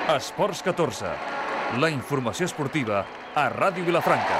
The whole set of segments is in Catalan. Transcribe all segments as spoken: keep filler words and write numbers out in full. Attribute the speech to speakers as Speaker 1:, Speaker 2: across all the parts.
Speaker 1: Esports catorze, la informació esportiva a Ràdio Vilafranca.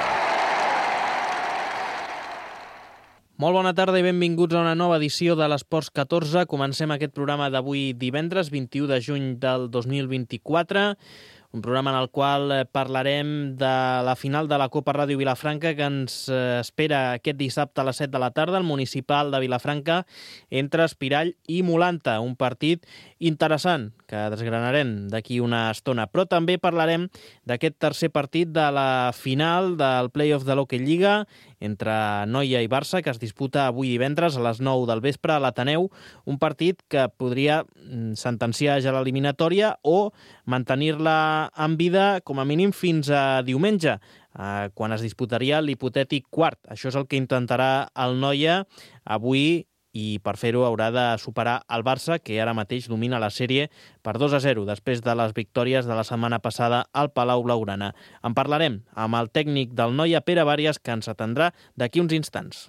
Speaker 2: Molt bona tarda i benvinguts a una nova edició de l'Esports catorze. Comencem aquest programa d'avui divendres, vint-i-u de juny del dos mil vint-i-quatre, un programa en el qual parlarem de la final de la Copa Ràdio Vilafranca que ens espera aquest dissabte a les set de la tarda al Municipal de Vilafranca entre Espirall i Molanta, un partit interessant que desgranarem d'aquí una estona. Però també parlarem d'aquest tercer partit de la final del play-off de l'Hockey Lliga entre Noia i Barça, que es disputa avui divendres a les nou del vespre a l'Ateneu, un partit que podria sentenciar ja l'eliminatòria o mantenir-la en vida com a mínim fins a diumenge, eh, quan es disputaria l'hipotètic quart. Això és el que intentarà el Noia avui i per fer-ho haurà de superar el Barça, que ara mateix domina la sèrie per dos a zero, després de les victòries de la setmana passada al Palau Blaugrana. En parlarem amb el tècnic del Noia, Pere Bàrias, que ens atendrà d'aquí uns instants.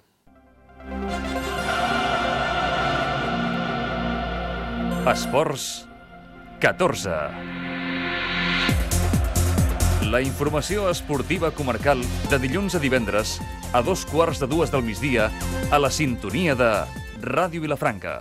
Speaker 1: Esports catorze. La informació esportiva comarcal de dilluns a divendres a dos quarts de dues del migdia a la sintonia de Ràdio Vilafranca.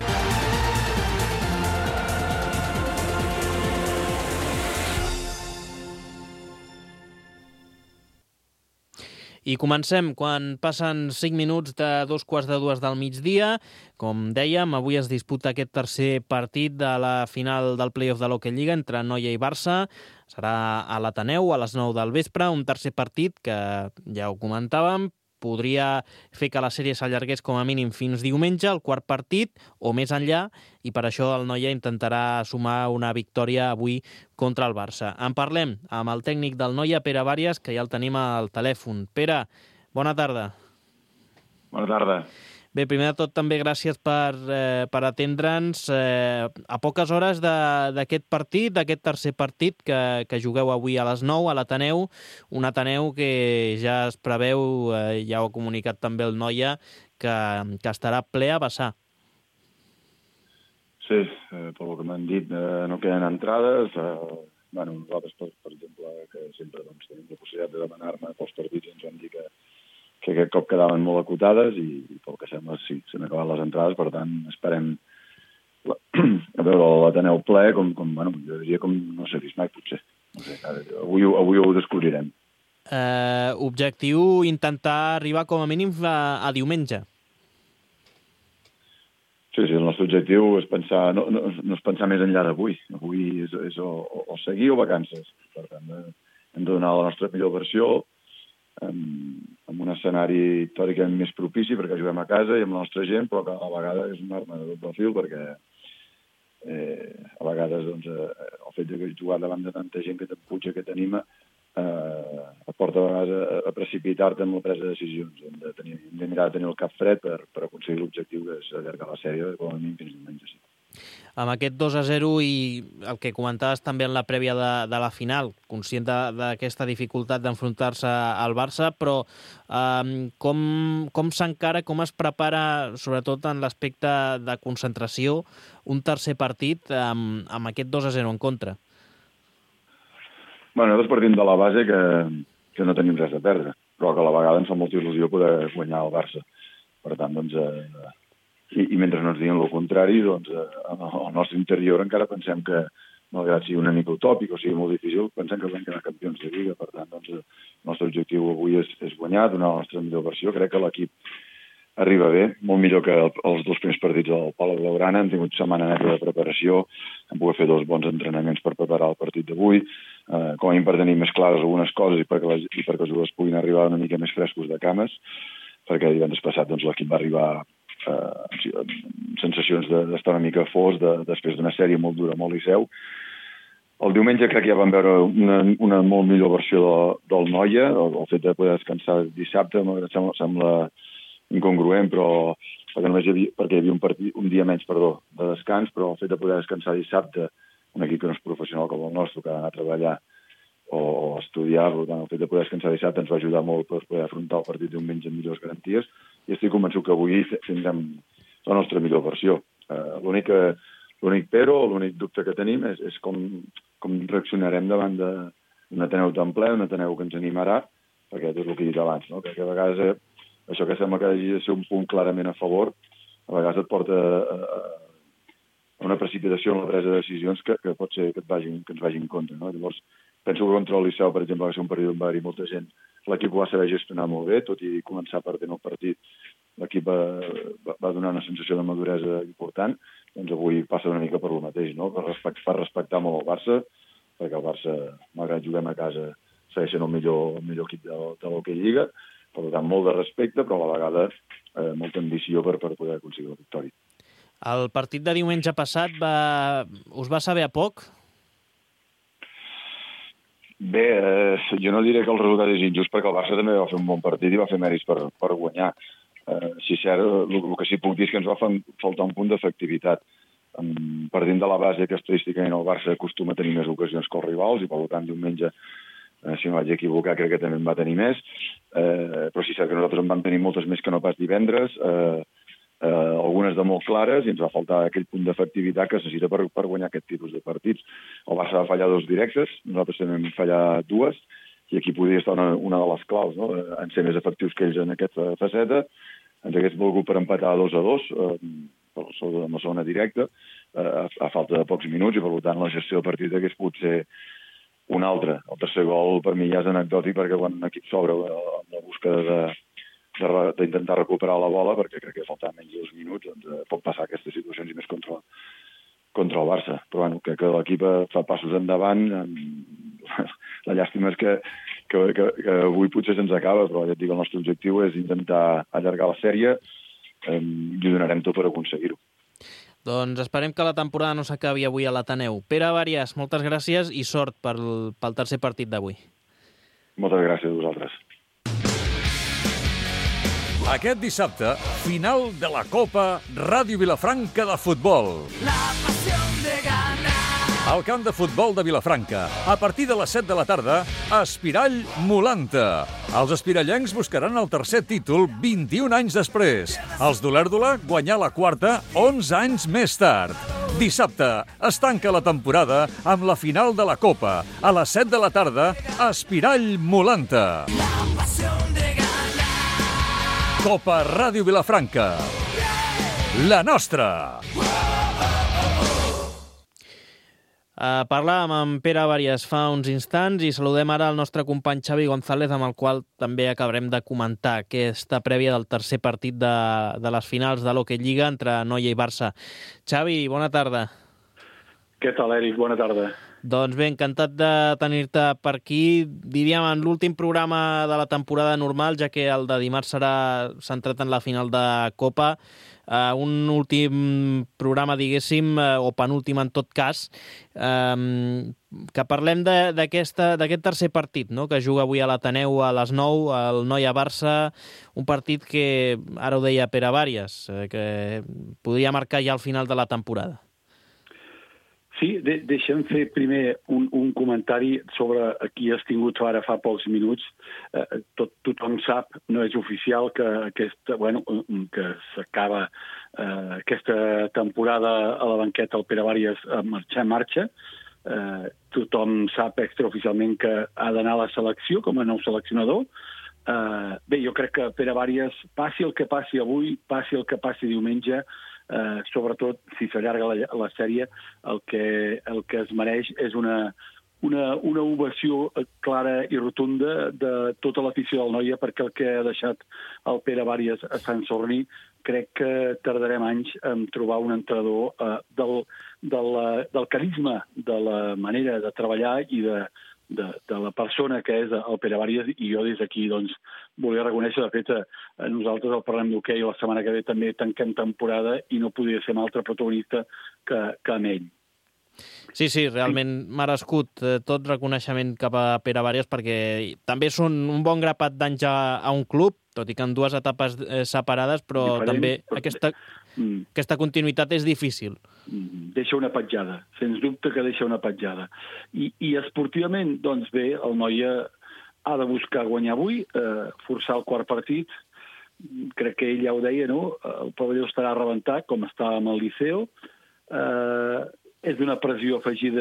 Speaker 2: I comencem quan passen cinc minuts de dos quarts de dues del migdia. Com dèiem, avui es disputa aquest tercer partit de la final del play-off de l'Hockey Lliga entre Noia i Barça. Serà a l'Ateneu a les nou del vespre, un tercer partit que, ja ho comentàvem, podria fer que la sèrie s'allargués com a mínim fins diumenge, el quart partit, o més enllà, i per això el Noia intentarà sumar una victòria avui contra el Barça. En parlem amb el tècnic del Noia, Pere Bàrias, que ja el tenim al telèfon. Pere, bona tarda.
Speaker 3: Bona tarda.
Speaker 2: Bé, primer de tot, també gràcies per, eh, per atendre'ns eh, a poques hores d'aquest partit, d'aquest tercer partit que, que jugueu avui a les nou a l'Ateneu, un Ateneu que ja es preveu, eh, ja ho ha comunicat també el Noia, que, que estarà ple a vessar.
Speaker 3: Sí, eh, pel que m'han dit, eh, no queden entrades. Eh, bueno, nosaltres, per, per exemple, que sempre doncs, tenim la possibilitat de demanar-ne pels partits, ens van dir que que aquest cop quedaven molt acotades i, i pel que sembla, sí, s'han acabat les entrades, per tant, esperem la, a veure l'Ateneu ple, com, com, bueno, jo diria com no s'ha vist mai, potser. No sé, avui, avui ho descobrirem.
Speaker 2: Eh, objectiu, intentar arribar com a mínim a, a diumenge.
Speaker 3: Sí, sí, el nostre objectiu és pensar, no, no, no és pensar més enllà d'avui. Avui és, és o, o seguir o vacances. Per tant, hem de donar la nostra millor versió, amb un escenari teòricament més propici perquè juguem a casa i amb la nostra gent, però que a vegades és una arma de doble fil perquè eh, a vegades doncs, eh, el fet de jugar davant de tanta gent que t'empuja, que t'anima, eh, et porta a vegades a, a precipitar-te en la presa de decisions. Hem de, tenir, hem de mirar de tenir el cap fred per, per aconseguir l'objectiu que és allargar la sèrie com a mínim fins diumenge. Sí.
Speaker 2: Amb aquest dos a zero i el que comentaves també en la prèvia de, de la final, conscient d'aquesta dificultat d'enfrontar-se al Barça, però eh, com, com s'encara, com es prepara, sobretot en l'aspecte de concentració, un tercer partit amb, amb aquest dos a zero en contra?
Speaker 3: Bueno, nosaltres partim de la base que, que no tenim res a perdre, però que a la vegada ens fa molta il·lusió poder guanyar el Barça. Per tant, doncs... Eh, I, i mentre no ens diguin el contrari, doncs, eh, al nostre interior encara pensem que, malgrat sigui una mica utòpic o sigui molt difícil, pensem que vam quedar campions de Lliga. Per tant, doncs, el nostre objectiu avui és, és guanyar, donar la nostra millor versió. Crec que l'equip arriba bé, molt millor que el, els dos primers partits del Palau Blaugrana. Hem tingut setmana neta de preparació, hem pogut fer dos bons entrenaments per preparar el partit d'avui, eh, com a mínim per tenir més clares algunes coses i perquè, les, i perquè els jugadors puguin arribar una mica més frescos de cames, perquè divendres passat doncs, l'equip va arribar Uh, sensacions d'estar una mica fos de, després d'una sèrie molt dura, molt liceu. El diumenge crec que ja vam veure una, una molt millor versió de, del Noia, el, el fet de poder descansar dissabte, sembla, sembla incongruent, però perquè només hi havia, perquè hi havia un, partit, un dia menys perdó, de descans, però el fet de poder descansar dissabte, un equip que no és professional com el nostre, que ha d'anar a treballar o, o estudiar, per tant, el fet de poder descansar dissabte ens va ajudar molt per poder afrontar el partit diumenge amb millors garanties, i estic convençut que avui tindrem la nostra millor versió. Uh, l'únic, l'únic però, l'únic dubte que tenim és, és com com reaccionarem davant d'un Ateneu tan ple, un Ateneu que ens animarà, perquè tot el que he dit abans, no? que, que a vegades eh, això que sembla que hagi de ser un punt clarament a favor, a vegades et porta a, a una precipitació en la presa de decisions que, que pot ser que, et vagin, que ens vagin en contra. No? Llavors, penso que contra el Liceu, per exemple, va ser un partit on va haver molta gent. L'equip ho va saber gestionar molt bé, tot i començar perdent el partit. L'equip va, va donar una sensació de maduresa important. Doncs avui passa una mica per lo mateix, no? Per respectar, per respectar molt el Barça, perquè el Barça, malgrat juguem a casa, segueix sent el millor, el millor equip de, de l'Hockey Lliga. Per tant, molt de respecte, però a la vegada eh, molta ambició per, per poder aconseguir la victòria.
Speaker 2: El partit de diumenge passat va... us va saber a poc?
Speaker 3: Bé, eh, jo no diré que el resultat és injust, perquè el Barça també va fer un bon partit i va fer mèrits per, per guanyar. Eh, si és cert, el, el que sí puc dir és que ens va faltar un punt d'efectivitat. Um, partint de la base que estadísticament el Barça acostuma a tenir més ocasions que els rivals, i per tant diumenge, eh, si no vaig equivocar, crec que també en va tenir més. Eh, però sí és cert que nosaltres en vam tenir moltes més que no pas divendres, eh, eh, algunes de molt clares, i ens va faltar aquell punt d'efectivitat que es necessita per, per guanyar aquest tipus de partits. El Barça va fallar dos directes, nosaltres també vam fallar dues, i aquí podria estar una, una de les claus, no? En ser més efectius que ells en aquesta faceta. Ens hagués volgut per empatar dos a dos, eh, amb la segona directa, eh, a, a falta de pocs minuts, i per tant la gestió del partit hagués pogut ser una altra. El tercer gol per mi ja és anecdòtic, perquè quan un equip s'obre amb la búsqueda de d'intentar recuperar la bola, perquè crec que faltaven menys de dos minuts, doncs eh, pot passar aquestes situacions i més contra, contra el Barça. Però bueno, crec que l'equip fa passos endavant. La llàstima és que, que, que, que avui potser se'ns acaba, però ja et dic, el nostre objectiu és intentar allargar la sèrie eh, i ho donarem tot per aconseguir-ho.
Speaker 2: Doncs esperem que la temporada no s'acabi avui a l'Ateneu. Pere Bàrias, moltes gràcies i sort pel, pel tercer partit d'avui.
Speaker 3: Moltes gràcies a vosaltres.
Speaker 1: Aquest dissabte, final de la Copa Ràdio Vilafranca de futbol. La passió de ganar. Al camp de futbol de Vilafranca, a partir de les set de la tarda, Espirall Molanta. Els espirallencs buscaran el tercer títol vint-i-un anys després. Els d'Olèrdola guanyar la quarta onze anys més tard. Dissabte es tanca la temporada amb la final de la Copa. A les set de la tarda, Espirall Molanta. La passió de ganar. Copa Ràdio Vilafranca. La nostra.
Speaker 2: Uh, parlàvem amb Pere Bàrias fa uns instants i saludem ara el nostre company Xavi González, amb el qual també acabarem de comentar aquesta prèvia del tercer partit de, de les finals de l'Hockey Lliga entre Noia i Barça. Xavi, bona tarda.
Speaker 4: Què tal, Eric? Bona tarda.
Speaker 2: Doncs bé, encantat de tenir-te per aquí. Diríem en l'últim programa de la temporada normal, ja que el de dimarts serà centrat en la final de Copa. Uh, un últim programa, diguéssim, uh, o penúltim en tot cas, um, que parlem d'aquest tercer partit, no?, que juga avui a l'Ateneu a les nou, el Noia-Barça, un partit que, ara ho deia Pere Bàrias, eh, que podria marcar ja el final de la temporada.
Speaker 4: Sí, de deixa'm fer primer un, un comentari sobre qui has tingut ara fa pocs minuts. Eh, tot, tothom sap, no és oficial, que, aquesta, bueno, que s'acaba eh, aquesta temporada a la banqueta el Pere Bàrias a marxar en marxa. Eh, tothom sap extraoficialment que ha d'anar a la selecció com a nou seleccionador. Eh, bé, jo crec que Pere Bàrias, passi el que passi avui, passi el que passi diumenge, Uh, sobretot, si s'allarga la, la sèrie, el que, el que es mereix és una, una, una ovació clara i rotunda de tota l'afició del Noia, perquè el que ha deixat el Pere Bàrias a Sant Sorni, crec que tardarem anys en trobar un entrenador uh, del, del, del carisma, de la manera de treballar i de, de, de la persona que és el Pere Bàrias, i jo des d'aquí doncs, volia reconèixer, de fet, a nosaltres el Parlem d'Hoquei la setmana que ve també tanquem temporada i no podria ser un altre protagonista que, que amb ell.
Speaker 2: Sí, sí, realment merescut tot reconeixement cap a Pere Bàrias, perquè també són un bon grapat d'anys a, a un club, tot i que en dues etapes eh, separades, però diferent, també però... aquesta, mm. aquesta continuïtat és difícil.
Speaker 4: Deixa una petjada, sens dubte que deixa una petjada. I, i esportivament, doncs bé, el Noia ha de buscar guanyar avui, eh, forçar el quart partit. Crec que ell ja ho deia, no? El pavelló estarà rebentat, com estava amb el Liceo. Eh, és una pressió afegida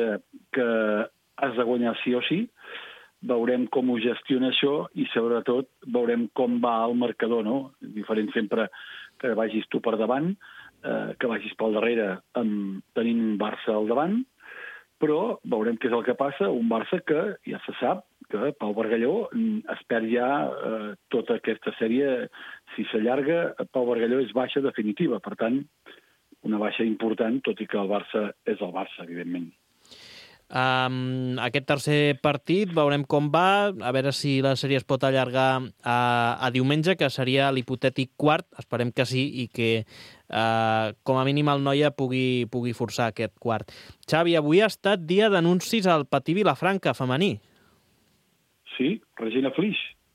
Speaker 4: que has de guanyar sí o sí, veurem com ho gestiona això i, sobretot, veurem com va el marcador, no? Diferent sempre que vagis tu per davant, eh, que vagis pel darrere amb, tenint un Barça al davant, però veurem què és el que passa, un Barça que ja se sap que Pau Bargalló es perd ja eh, tota aquesta sèrie, si s'allarga, Pau Bargalló és baixa definitiva, per tant, una baixa important, tot i que el Barça és el Barça, evidentment.
Speaker 2: Um, aquest tercer partit veurem com va, a veure si la sèrie es pot allargar a, a diumenge, que seria l'hipotètic quart, esperem que sí, i que uh, com a mínim el Noia pugui, pugui forçar aquest quart. Xavi, avui ha estat dia d'anuncis al Patí Vilafranca femení.
Speaker 4: Sí, Regina Flix.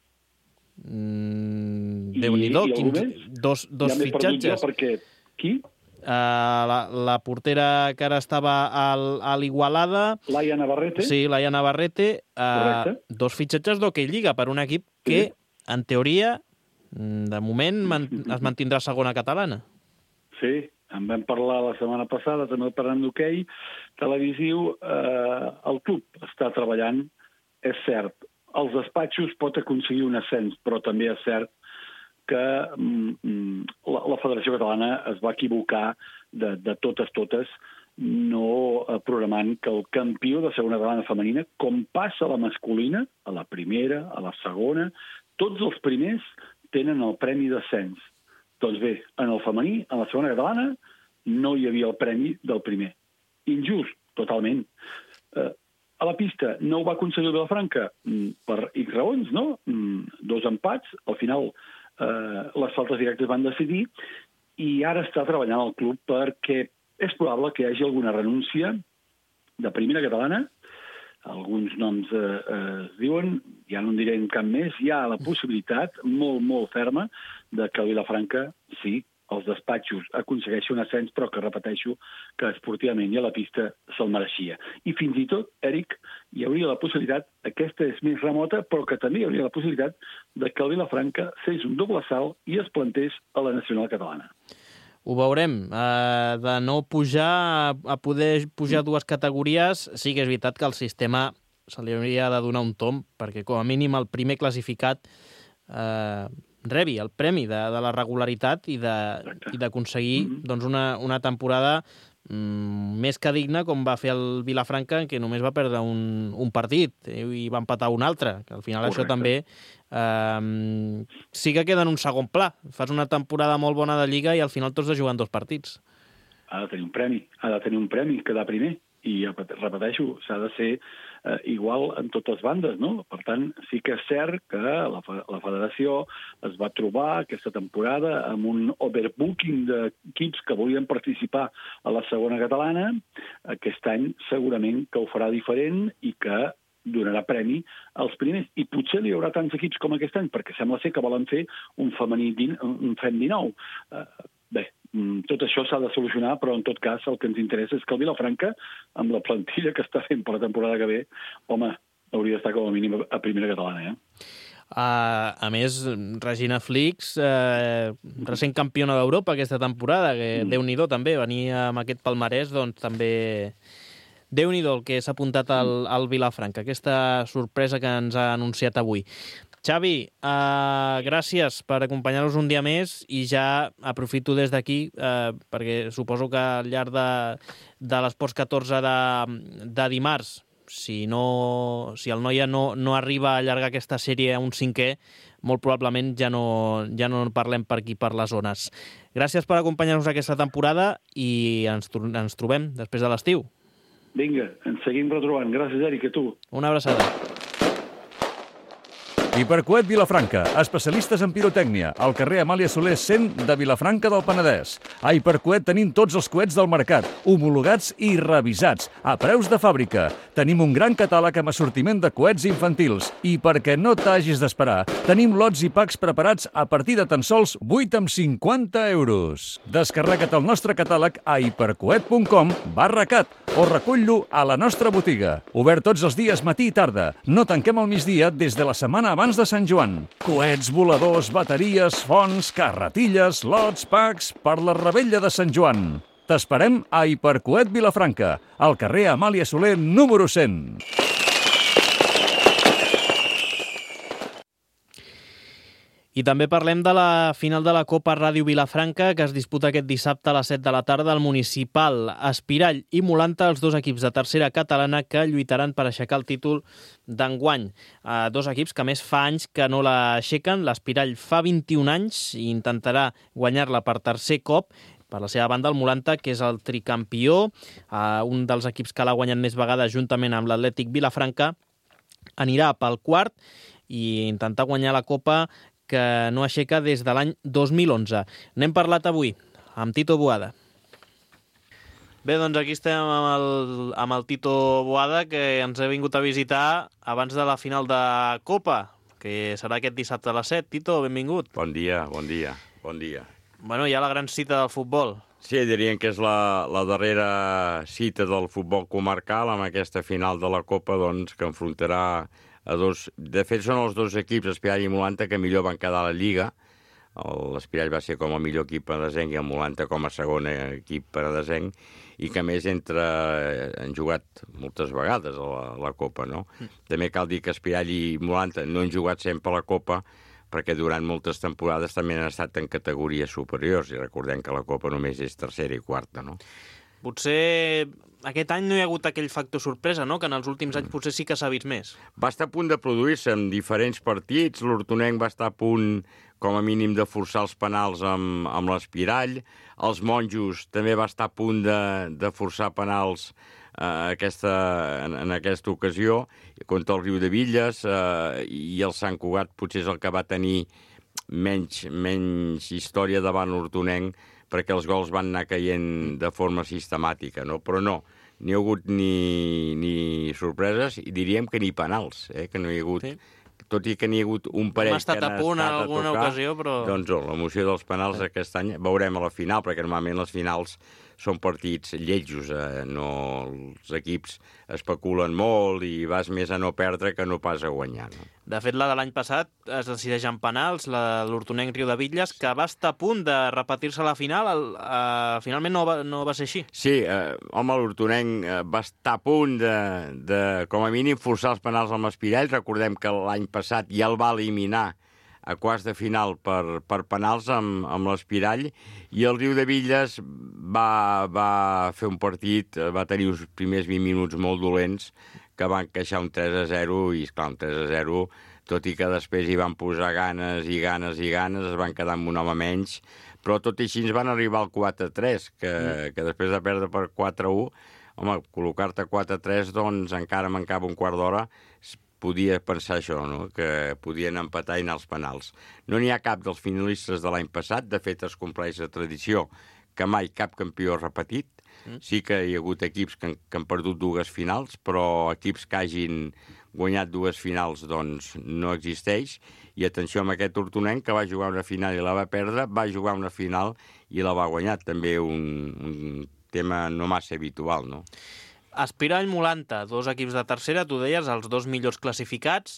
Speaker 2: Mm, Déu-n'hi-do, quins, dos, dos
Speaker 4: ja
Speaker 2: fitxatges.
Speaker 4: Ja perquè qui?
Speaker 2: Uh, la, la portera que ara estava al, a l'Igualada...
Speaker 4: Laia Navarrete.
Speaker 2: Sí, Laia Navarrete. Uh, dos fitxatges d'Hockey Lliga per un equip que, sí, en teoria, de moment man, es mantindrà segona catalana.
Speaker 4: Sí, en vam parlar la setmana passada, també parlant d'hoquei televisiu. Uh, el club està treballant, és cert. Els despatxos pot aconseguir un ascens, però també és cert que mm, la, la Federació Catalana es va equivocar de, de totes, totes, no programant que el campió de segona catalana femenina, com passa a la masculina, a la primera, a la segona, tots els primers tenen el premi d'ascens. Doncs bé, en el femení, en la segona catalana, no hi havia el premi del primer. Injust, totalment. Eh, a la pista no ho va aconseguir Vilafranca per X raons, no? Dos empats, al final Uh, les faltes directes van decidir, i ara està treballant el club perquè és probable que hi hagi alguna renúncia de primera catalana. Alguns noms eh, eh, es diuen, ja no en diré cap més, hi ha la possibilitat molt, molt ferma de que el Vilafranca, sí, els despatxos aconsegueixi un ascens, però que repeteixo que esportivament i a la pista se'l mereixia. I fins i tot, Eric, hi hauria la possibilitat, aquesta és més remota, però que també hi hauria la possibilitat de que el Vilafranca fes un doble salt i es plantés a la nacional catalana.
Speaker 2: Ho veurem. Uh, de no pujar a poder pujar dues categories, sí que és veritat que el sistema se li hauria de donar un tomb, perquè com a mínim el primer classificat uh, rebi el premi de, de la regularitat i d'aconseguir mm-hmm. doncs una, una temporada mm, més que digna, com va fer el Vilafranca, que només va perdre un, un partit i va empatar un altre, que al final Correcte. Això també eh, sí que queda en un segon pla. Fas una temporada molt bona de Lliga i al final tots de jugant dos partits.
Speaker 4: Ha de tenir un premi, ha de tenir un premi, quedar primer. I, repeteixo, s'ha de ser eh, igual en totes bandes, no? Per tant, sí que és cert que la, la federació es va trobar aquesta temporada amb un overbooking d'equips que volien participar a la segona catalana. Aquest any segurament que ho farà diferent i que donarà premi als primers. I potser hi haurà tants equips com aquest any, perquè sembla ser que volen fer un femení, un fem dinou. Eh, bé, tot això s'ha de solucionar, però en tot cas el que ens interessa és que el Vilafranca, amb la plantilla que està fent per la temporada que ve, home, hauria d'estar com a mínim a primera catalana, eh?
Speaker 2: Uh, a més, Regina Flix, uh, recent campiona d'Europa aquesta temporada, que mm. Déu-n'hi-do també, venia amb aquest palmarès, doncs també Déu-n'hi-do el que s'ha apuntat al, al Vilafranca, aquesta sorpresa que ens ha anunciat avui. Xavi, uh, gràcies per acompanyar-nos un dia més i ja aprofito des d'aquí, uh, perquè suposo que al llarg de, de l'Esports catorze de, de dimarts, si, no, si el Noia no, no arriba a allargar aquesta sèrie a un cinquè, molt probablement ja no, ja no parlem per aquí, per les zones. Gràcies per acompanyar-nos aquesta temporada i ens, ens trobem després de l'estiu.
Speaker 4: Vinga, ens seguim retrobant. Gràcies, Eric, a tu.
Speaker 2: Una abraçada.
Speaker 1: Hipercoet Vilafranca, especialistes en pirotècnia, al carrer Amàlia Soler cent de Vilafranca del Penedès. A Hipercoet tenim tots els coets del mercat, homologats i revisats, a preus de fàbrica. Tenim un gran catàleg amb assortiment de coets infantils. I perquè no t'hagis d'esperar, tenim lots i packs preparats a partir de tan sols vuit amb cinquanta euros. Descarrega't el nostre catàleg a hipercoet punt com barra cat o recull-lo a la nostra botiga. Obert tots els dies matí i tarda. No tanquem al migdia des de la setmana abans abans de Sant Joan. Coets, voladors, bateries, fonts, carretilles, lots, packs per la revetlla de Sant Joan. T'esperem a Hipercoet Vilafranca, al carrer Amàlia Soler número cent.
Speaker 2: I també parlem de la final de la Copa Ràdio Vilafranca, que es disputa aquest dissabte a les set de la tarda al Municipal. Espirall i Molanta, els dos equips de tercera catalana que lluitaran per aixecar el títol d'enguany. Eh, dos equips que més fa anys que no l'aixequen. L'Espirall fa vint-i-un anys i intentarà guanyar-la per tercer cop. Per la seva banda, el Molanta, que és el tricampió, eh, un dels equips que l'ha guanyat més vegades juntament amb l'Atlètic Vilafranca, anirà pel quart i intentar guanyar la Copa que no aixeca des de l'any dos mil onze. N'hem parlat avui amb Tito Boada. Bé, doncs aquí estem amb el, amb el Tito Boada, que ens ha vingut a visitar abans de la final de Copa, que serà aquest dissabte a les set. Tito, benvingut.
Speaker 5: Bon dia, bon dia, bon dia.
Speaker 2: Bueno, hi ha la gran cita del futbol.
Speaker 5: Sí, dirien que és la, la darrera cita del futbol comarcal amb aquesta final de la Copa, doncs, que enfrontarà a dos... De fet, són els dos equips, Espirall i Molanta, que millor van quedar a la Lliga. L'Espirall va ser com a millor equip penedesenc i el Molanta com a segon equip penedesenc, i que, a més, entre... han jugat moltes vegades a la, a la Copa, no? Mm. També cal dir que Espirall i Molanta no han jugat sempre a la Copa, perquè durant moltes temporades també han estat en categories superiors, i recordem que la Copa només és tercera i quarta, no?
Speaker 2: Potser aquest any no hi ha hagut aquell factor sorpresa, no?, que en els últims anys potser sí que s'ha vist més.
Speaker 5: Va estar a punt de produir-se en diferents partits. L'Hortonenc va estar a punt, com a mínim, de forçar els penals amb, amb l'Espirall. Els Monjos també va estar a punt de, de forçar penals eh, aquesta, en, en aquesta ocasió, contra el Riudebitlles, eh, i el Sant Cugat potser és el que va tenir menys, menys història davant l'Hortonenc, perquè els gols van anar caient de forma sistemàtica, no? Però no, n'hi ha hagut ni, ni sorpreses, i diríem que ni penals, eh? Que no hi ha hagut... Sí. Tot i que n'hi ha hagut un parell que han estat a
Speaker 2: punt en alguna
Speaker 5: tocar,
Speaker 2: ocasió, però...
Speaker 5: Doncs oh, l'emoció dels penals sí. Aquest any veurem a la final, perquè normalment les finals són partits lletjos, eh? No, els equips especulen molt i vas més a no perdre que no pas a guanyar, no?
Speaker 2: De fet, la de l'any passat es decideix en penals, l'Hortonenc Riudebitlles, que va estar a punt de repetir-se a la final, el, eh, finalment no va, no va ser així.
Speaker 5: Sí, eh, home, l'Hortonenc eh, va estar a punt de, de, com a mínim, forçar els penals amb l'Espirall. Recordem que l'any passat ja el va eliminar a quarts de final per, per penals amb, amb l'Espirall, i el Riudebitlles va, va fer un partit, va tenir uns primers vint minuts molt dolents, que van queixar un tres a zero, i esclar, un tres a zero, tot i que després hi van posar ganes i ganes i ganes, es van quedar amb un home menys, però tot i així ens van arribar al quatre a tres, que, mm. que després de perdre per quatre a u, home, col·locar-te quatre a tres, doncs encara mancava un quart d'hora, podia pensar això, no?, que podien empatar i anar als penals. No n'hi ha cap dels finalistes de l'any passat, de fet es compleix la tradició que mai cap campió ha repetit. Sí que hi ha hagut equips que han, que han perdut dues finals, però equips que hagin guanyat dues finals, doncs, no existeix. I atenció amb aquest Hortonenc, que va jugar una final i la va perdre, va jugar una final i la va guanyar. També un, un tema no massa habitual, no?
Speaker 2: Espirall Molanta, dos equips de tercera, tu deies, els dos millors classificats.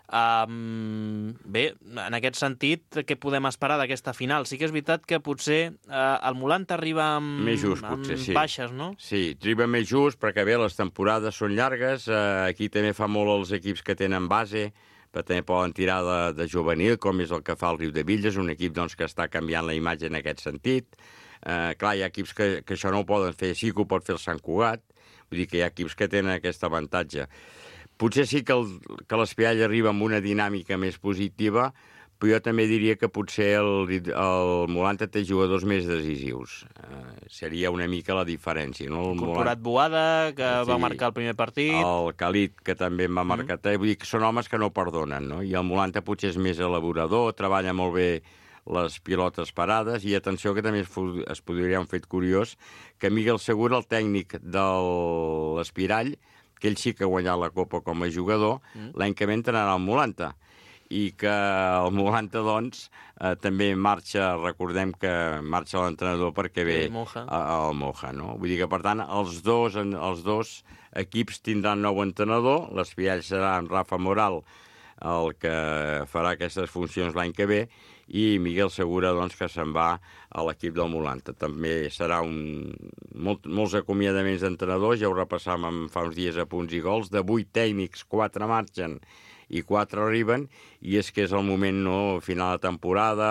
Speaker 2: Um, bé, en aquest sentit, què podem esperar d'aquesta final? Sí que és veritat que potser uh, el Molanta arriba amb,
Speaker 5: més just,
Speaker 2: amb
Speaker 5: potser, sí.
Speaker 2: baixes, no?
Speaker 5: Sí, arriba més just, perquè bé, les temporades són llargues, uh, aquí també fa molt els equips que tenen base, però també poden tirar de, de juvenil, com és el que fa el Riudebitlles, un equip doncs, que està canviant la imatge en aquest sentit. Uh, clar, hi ha equips que, que això no ho poden fer, sí que ho pot fer el Sant Cugat, vull dir que hi ha equips que tenen aquest avantatge. Potser sí que l'Espirall arriba amb una dinàmica més positiva, però jo també diria que potser el, el Molanta té jugadors més decisius. Uh, seria una mica la diferència, no? El
Speaker 2: Incorporat Boada, que sí, va marcar el primer partit.
Speaker 5: El Khalid, que també en va marcar. Mm. Vull dir que són homes que no perdonen, no? I el Molanta potser és més elaborador, treballa molt bé les pilotes parades, i atenció que també es, es podria un fet curiós, que Miguel Segura, el tècnic de l'Espirall, que ell sí que ha guanyat la Copa com a jugador, mm. l'any que ve entrarà al Molanta, i que el Molanta, doncs, eh, també marxa, recordem que marxa l'entrenador perquè ve
Speaker 2: el Moja,
Speaker 5: al Moja, no? Vull dir que, per tant, els dos, els dos equips tindran nou entrenador, l'Espirall serà en Rafa Moral el que farà aquestes funcions l'any que ve, i Miguel Segura, doncs, que se'n va a l'equip del Molanta. També serà un... Molt, molts acomiadaments d'entrenadors, ja ho repassàvem fa uns dies a punts i gols, de vuit tècnics, quatre marxen i quatre arriben, i és que és el moment, no?, final de temporada,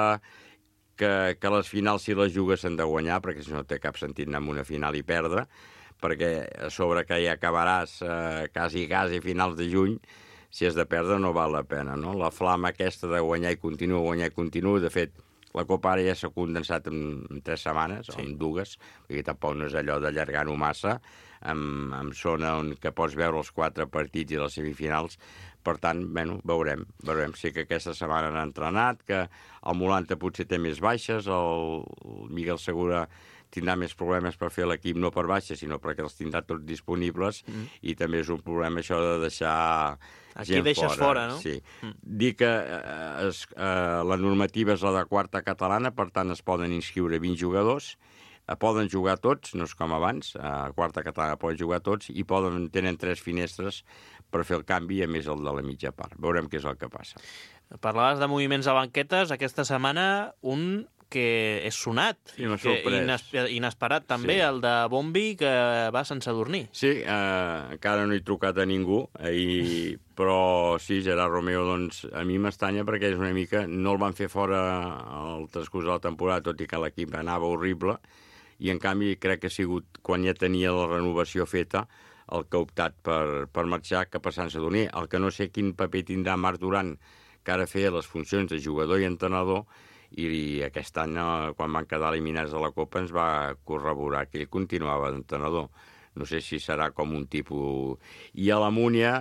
Speaker 5: que, que les finals, si les jugues, s'han de guanyar, perquè si no té cap sentit anar a una final i perdre, perquè a sobre que ja acabaràs eh, quasi, quasi finals de juny, si has de perdre no val la pena, no? La flama aquesta de guanyar i continua, guanyar i continua, de fet, la Copa ara ja s'ha condensat en, en tres setmanes, sí. o en dues, perquè tampoc no és allò d'allargar-ho massa, amb, amb zona on que pots veure els quatre partits i les semifinals. Per tant, bueno, veurem, veurem. Sí que aquesta setmana han entrenat, que el Molanta potser té més baixes, el, el Miguel Segura tindrà més problemes per fer l'equip, no per baixes, sinó perquè els tindrà tots disponibles, mm. i també és un problema això de deixar
Speaker 2: Aquí
Speaker 5: gent
Speaker 2: deixes
Speaker 5: fora.
Speaker 2: fora, no?
Speaker 5: Sí. Mm. Dir que eh, es, eh, la normativa és la de quarta catalana, per tant es poden inscriure vint jugadors, eh, poden jugar tots, no és com abans, a quarta catalana poden jugar tots, i poden tenen tres finestres per fer el canvi, a més el de la mitja part. Veurem què és el que passa.
Speaker 2: Parlaves de moviments a banquetes, aquesta setmana un que és sonat,
Speaker 5: sí, m'ha
Speaker 2: que
Speaker 5: sorprès.
Speaker 2: inesperat també, sí. El de Bombi, que va sense dormir.
Speaker 5: Sí, eh, encara no he trucat a ningú, i, però sí, Gerard Romeo, doncs, a mi m'estanya perquè és una mica... No el van fer fora al transcurs de la temporada, tot i que l'equip anava horrible, i en canvi crec que ha sigut, quan ja tenia la renovació feta, el que ha optat per, per marxar cap a Sant Sadurní. El que no sé quin paper tindrà Marc Duran, que ara feia les funcions de jugador i entrenador, i aquest any, quan van quedar eliminats de la Copa, ens va corroborar que ell continuava d'entrenador. No sé si serà com un tipus... I a la Múnia,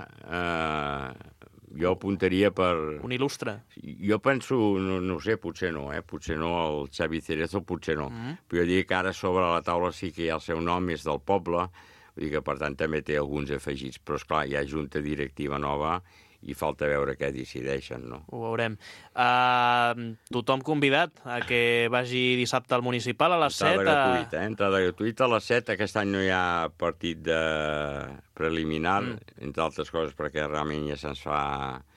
Speaker 5: eh, jo apuntaria per...
Speaker 2: Un il·lustre.
Speaker 5: Jo penso, no, no sé, potser no, eh? Potser no, el Xavi Cerezo, potser no. Mm-hmm. Però jo diria que ara sobre la taula sí que hi ha el seu nom, és del poble, vull dir que per tant també té alguns afegits. Però esclar, hi ha junta directiva nova i falta veure què decideixen, no?
Speaker 2: Ho veurem. Uh, tothom convidat a que vagi dissabte al Municipal a les set.
Speaker 5: Entrada gratuïta, eh? Entrada gratuïta a les set. Aquest any no hi ha partit de preliminar, mm. entre altres coses perquè realment ja se'ns fa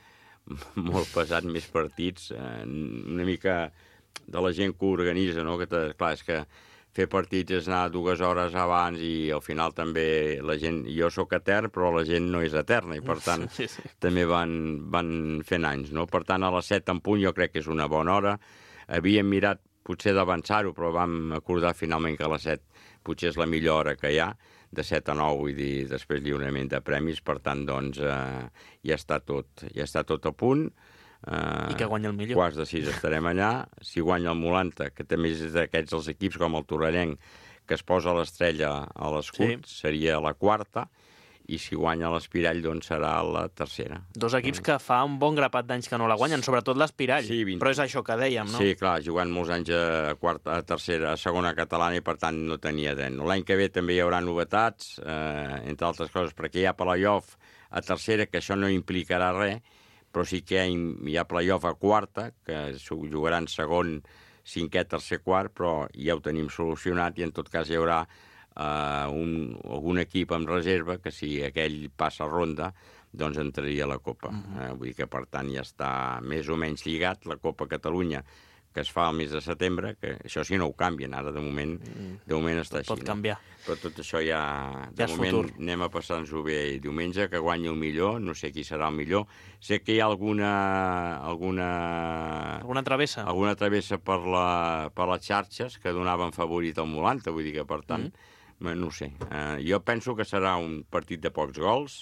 Speaker 5: molt pesat més partits. Eh, una mica de la gent que organitza, no? Que, clar, és que fer partits és anar dues hores abans i al final també la gent... Jo sóc etern, però la gent no és eterna i per tant sí, sí. també van, van fent anys, no? Per tant, a les set en punt jo crec que és una bona hora. Havíem mirat potser d'avançar-ho, però vam acordar finalment que a les set potser és la millor hora que hi ha, de set a nou, vull dir, després lliurament de premis, per tant, doncs, eh, ja està tot, ja està tot a punt.
Speaker 2: Uh, I que guanya el millor.
Speaker 5: Quarts de sis estarem allà. Si guanya el Molanta, que també és d'aquests els equips com el Torrellenc, que es posa l'estrella a l'escut, sí. seria la quarta, i si guanya l'Espirall, doncs serà la tercera.
Speaker 2: Dos equips que fa un bon grapat d'anys que no la guanyen, sobretot l'Espirall,
Speaker 5: sí, vint...
Speaker 2: però és això que dèiem, no?
Speaker 5: Sí, clar, jugant molts anys a, quarta, a tercera, a segona catalana, i per tant no tenia dret. L'any que ve també hi haurà novetats, eh, entre altres coses, perquè hi ha playoff a tercera, que això no implicarà res, però sí que hi ha playoff a quarta, que jugaran segon, cinquè, tercer, quart, però ja ho tenim solucionat i en tot cas hi haurà uh, un, algun equip en reserva que si aquell passa ronda, doncs entraria a la Copa. Uh-huh. uh, vull dir que per tant ja està més o menys lligat la Copa Catalunya, que es fa al mes de setembre, que això sí no ho canvien, ara de moment, de moment està així.
Speaker 2: Pot canviar.
Speaker 5: No? Però tot això ja, de
Speaker 2: ja
Speaker 5: moment,
Speaker 2: futur.
Speaker 5: Anem a passar-nos-ho bé. Diumenge, que guanyi el millor, no sé qui serà el millor. Sé que hi ha alguna... Alguna,
Speaker 2: alguna travessa.
Speaker 5: Alguna travessa per, la, per les xarxes que donaven favorit al Molanta, vull dir que, per tant, mm. no ho sé. Uh, jo penso que serà un partit de pocs gols,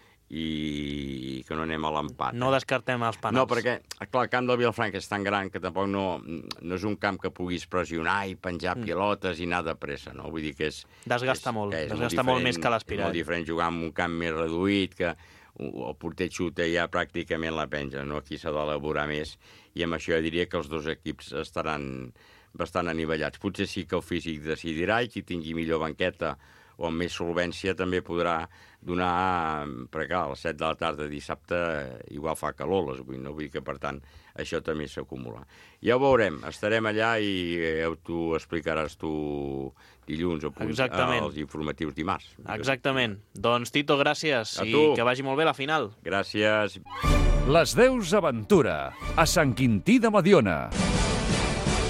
Speaker 5: i que no anem a l'empat.
Speaker 2: No descartem els penals.
Speaker 5: No, perquè, clar, el camp del Vilafranca és tan gran que tampoc no, no és un camp que puguis pressionar i penjar mm. pilotes i anar de pressa, no? Vull dir que és...
Speaker 2: Desgasta
Speaker 5: és,
Speaker 2: molt,
Speaker 5: és
Speaker 2: desgasta molt, molt més que l'Espirall.
Speaker 5: És molt diferent jugar en un camp més reduït, que el porter xuta ja pràcticament la penja, no? Aquí s'ha d'elaborar més, i amb això jo diria que els dos equips estaran bastant anivellats. Potser sí que el físic decidirà, i qui tingui millor banqueta o amb més solvència també podrà donar, perquè clar, a les set de la tarda dissabte igual fa calor les vuit, no? Vull dir que per tant això també s'acumula. Ja ho veurem, estarem allà i eh, t'ho explicaràs tu dilluns o punt, als informatius dimarts.
Speaker 2: Exactament. Doncs Tito, gràcies i que vagi molt bé la final.
Speaker 5: Gràcies.
Speaker 1: Les Deus Aventura, a Sant Quintí de Mediona.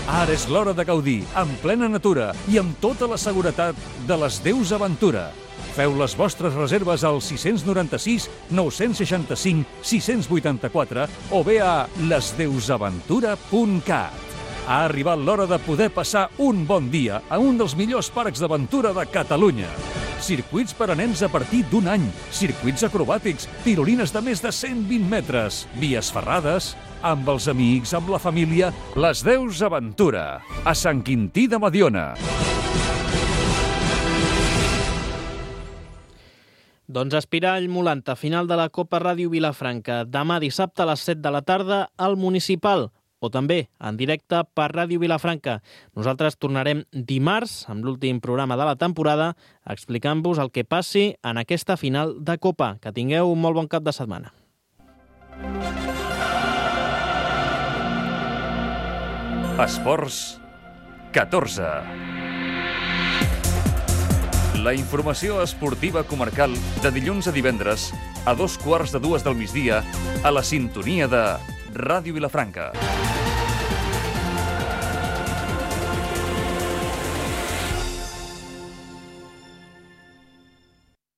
Speaker 1: Ara és l'hora de gaudir, en plena natura i amb tota la seguretat de les Deus Aventura. Feu les vostres reserves al sis nou sis, nou sis cinc, sis vuit quatre o bé a les deus aventura punt cat. Ha arribat l'hora de poder passar un bon dia a un dels millors parcs d'aventura de Catalunya. Circuits per a nens a partir d'un any, circuits acrobàtics, tirolines de més de cent vint metres, vies ferrades, amb els amics, amb la família, les Deus Aventura, a Sant Quintí de Mediona.
Speaker 2: Doncs Espirall Molanta, final de la Copa Ràdio Vilafranca. Demà dissabte a les set de la tarda al Municipal, o també en directe per Ràdio Vilafranca. Nosaltres tornarem dimarts, amb l'últim programa de la temporada, explicant-vos el que passi en aquesta final de Copa. Que tingueu un molt bon cap de setmana.
Speaker 1: Esports catorze. La informació esportiva comarcal de dilluns a divendres a dos quarts de dues del migdia a la sintonia de Ràdio Vilafranca.